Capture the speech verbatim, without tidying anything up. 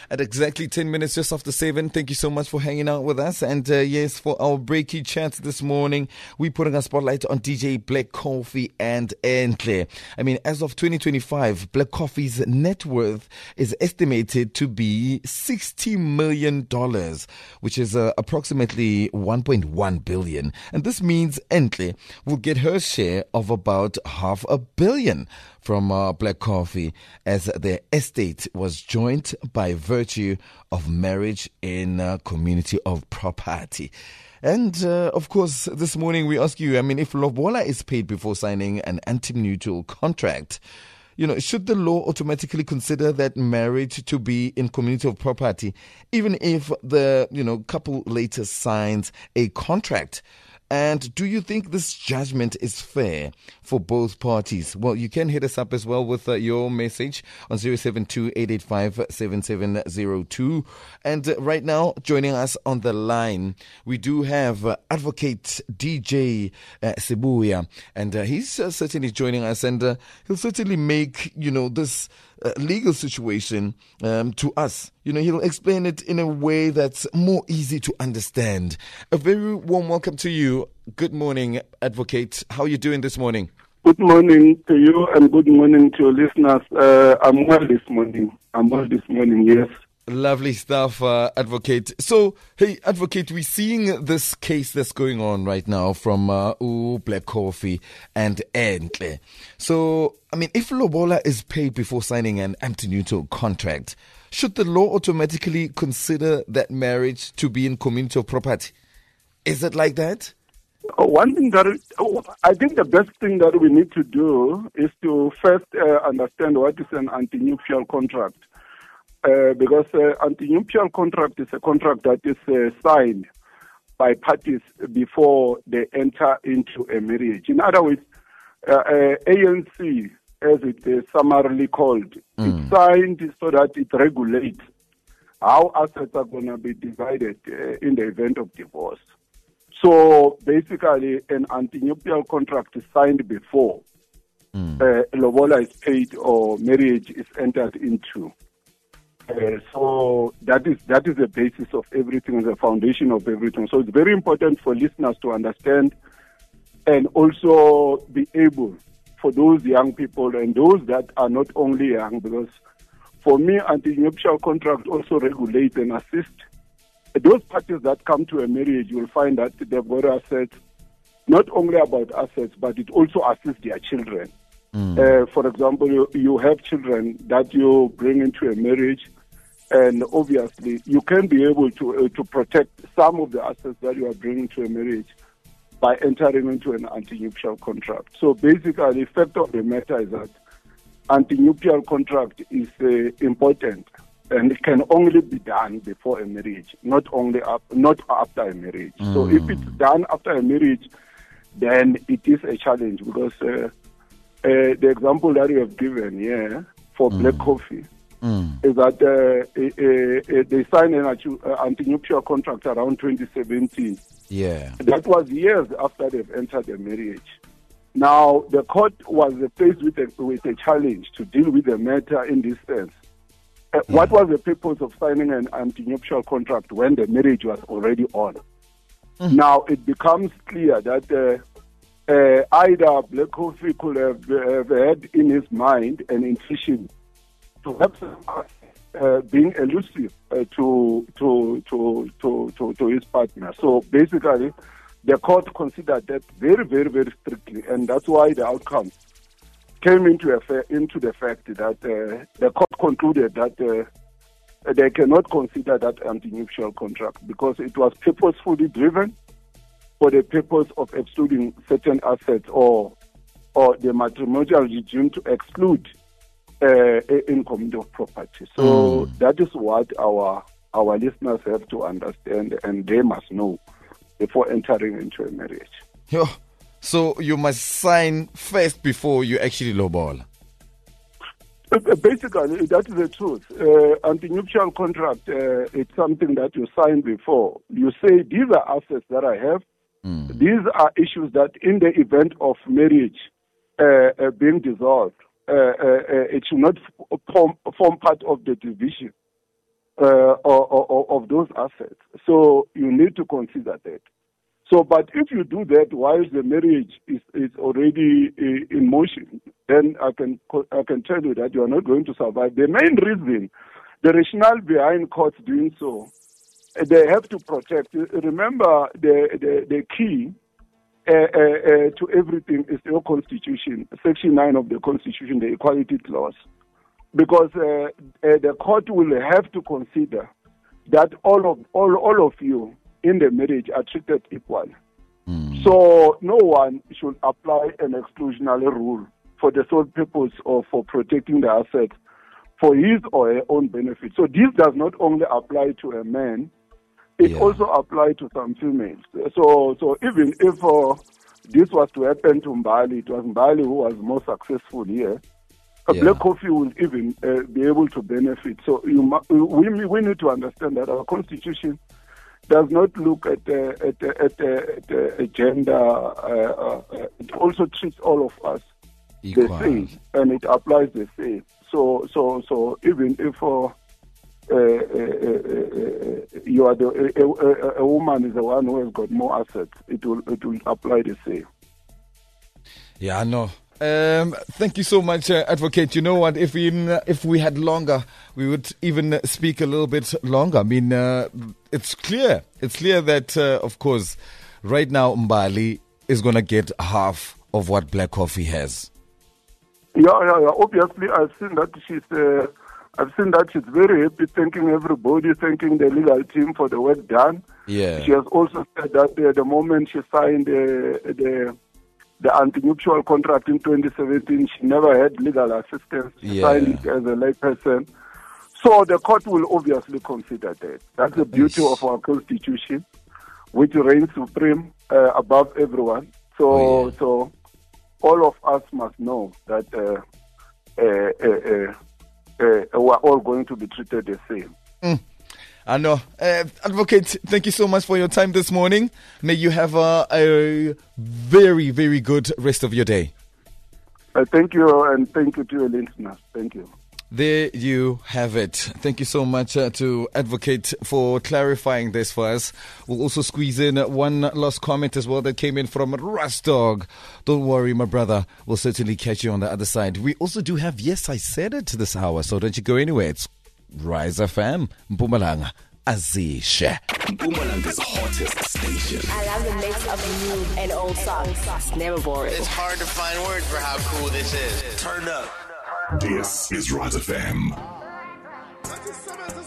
at exactly ten minutes just after seven. Thank you so much for hanging out with us. And uh, yes, for our breaky chat this morning, we're putting a spotlight on D J Black Coffee and Entle. I mean, as of twenty twenty-five, Black Coffee's net worth is estimated to be sixty million dollars, which is uh, approximately one point one billion dollars. And this means Entle will get her share of about half a billion from uh, Black Coffee, as their estate was joined by virtue of marriage in a community of property. And, uh, of course, this morning we ask you, I mean, if lobola is paid before signing an antenutal contract, you know, should the law automatically consider that marriage to be in community of property, even if the, you know, couple later signs a contract? And do you think this judgment is fair for both parties? Well, you can hit us up as well with uh, your message on zero seven two, eight eight five, seven seven zero two. And uh, right now, joining us on the line, we do have uh, Advocate D J uh, Sibuya. And uh, he's uh, certainly joining us, and uh, he'll certainly make, you know, this Uh, legal situation um, to us. You know, he'll explain it in a way that's more easy to understand. A very warm welcome to you. Good morning, Advocate. How are you doing this morning? Good morning to you and good morning to your listeners. Uh, I'm well this morning. I'm well this morning, yes. Lovely stuff, uh, Advocate. So, hey, Advocate, we're seeing this case that's going on right now from uh, Ooh, Black Coffee and Entle. So, I mean, if lobola is paid before signing an antenutal contract, should the law automatically consider that marriage to be in community of property? Is it like that? Uh, one thing that uh, I think the best thing that we need to do is to first uh, understand what is an antenuptial contract. Uh, because uh, antenuptial contract is a contract that is uh, signed by parties before they enter into a marriage. In other words, uh, uh, A N C, as it is summarily called, mm. it's signed so that it regulates how assets are going to be divided uh, in the event of divorce. So basically, an antenuptial contract is signed before mm. uh, lobola is paid or marriage is entered into. Uh, so that is that is the basis of everything, the foundation of everything. So it's very important for listeners to understand and also be able, for those young people and those that are not only young, because for me, antenuptial contract also regulates and assists those parties that come to a marriage. You will find that they've got assets, not only about assets, but it also assists their children. Mm. Uh, for example, you, you have children that you bring into a marriage, and obviously you can be able to uh, to protect some of the assets that you are bringing to a marriage by entering into an antenuptial contract. So basically, the fact of the matter is that antenuptial contract is uh, important, and it can only be done before a marriage, not only up, not after a marriage. Mm. So if it's done after a marriage, then it is a challenge, because uh, Uh, the example that you have given here yeah, for mm. Black Coffee mm. is that uh, uh, uh, they signed an uh, antenuptial contract around twenty seventeen. Yeah, that was years after they've entered the marriage. Now the court was faced with a, with a challenge to deal with the matter in this sense. Uh, yeah. What was the purpose of signing an antenuptial contract when the marriage was already on? Mm. Now it becomes clear that. Uh, Uh, either Black Coffee could have, uh, have had in his mind an intention to have uh, being elusive uh, to, to, to, to, to, to his partner. So basically, the court considered that very, very, very strictly, and that's why the outcome came into, a fa- into the fact that uh, the court concluded that uh, they cannot consider that antenuptial contract because it was purposefully driven for the purpose of excluding certain assets or or the matrimonial regime to exclude uh, income of property. So mm. that is what our our listeners have to understand, and they must know before entering into a marriage. Yo, so you must sign first before you actually lowball. Basically, that is the truth. Uh, antenuptial contract, uh, it's something that you sign before. You say, these are assets that I have. Mm. These are issues that in the event of marriage uh, uh, being dissolved, uh, uh, uh, it should not form, form part of the division. uh, of, of, of those assets. So you need to consider that. So, but if you do that while the marriage is, is already uh, in motion, then I can I can tell you that you are not going to survive. The main reason, the rationale behind courts doing so, they have to protect. Remember, the the, the key uh, uh, uh, to everything is your constitution, Section nine of the Constitution, the Equality Clause, because uh, uh, the court will have to consider that all of all all of you in the marriage are treated equal. Mm. So no one should apply an exclusionary rule for the sole purpose of for protecting the assets for his or her own benefit. So this does not only apply to a man, it yeah. also applies to some females. So so even if uh, this was to happen to Mbali, it was Mbali who was more successful here, yeah. Black Coffee will even uh, be able to benefit. So you, we, we need to understand that our constitution does not look at uh, at, uh, at, uh, at uh, gender. Uh, uh, it also treats all of us equal. The same, and it applies the same. So, so, so even if uh, uh, uh, uh, you are the a, a, a woman is the one who has got more assets, it will it will apply the same. Yeah, I know. Um, thank you so much, uh, Advocate. You know what? If we uh, if we had longer, we would even speak a little bit longer. I mean, uh, it's clear. It's clear that, uh, of course, right now Mbali is going to get half of what Black Coffee has. Yeah, yeah, yeah. Obviously, I've seen that she's. Uh, I've seen that she's very happy, thanking everybody, thanking the legal team for the work done. Yeah. She has also said that uh, the moment she signed uh, the. the anti-nuptial contract in twenty seventeen, she never had legal assistance. She yeah. signed it as a layperson. So the court will obviously consider that. That's the beauty of our constitution, which reigns supreme uh, above everyone. So, oh, yeah. so all of us must know that uh, uh, uh, uh, uh, we're all going to be treated the same. Mm. I know. Uh, Advocate, thank you so much for your time this morning. May you have a, a very, very good rest of your day. Uh, thank you, and thank you to your listeners. Thank you. There you have it. Thank you so much uh, to Advocate for clarifying this for us. We'll also squeeze in one last comment as well that came in from Rustdog. Don't worry, my brother. We'll certainly catch you on the other side. We also do have Yes, I Said It this hour, so don't you go anywhere. It's Rise F M, Mpumalanga, Azisha. Mpumalanga's hottest station. I love the mix of new and old songs. It's never boring. It's hard to find words for how cool this is. Turn up. This is Rise F M.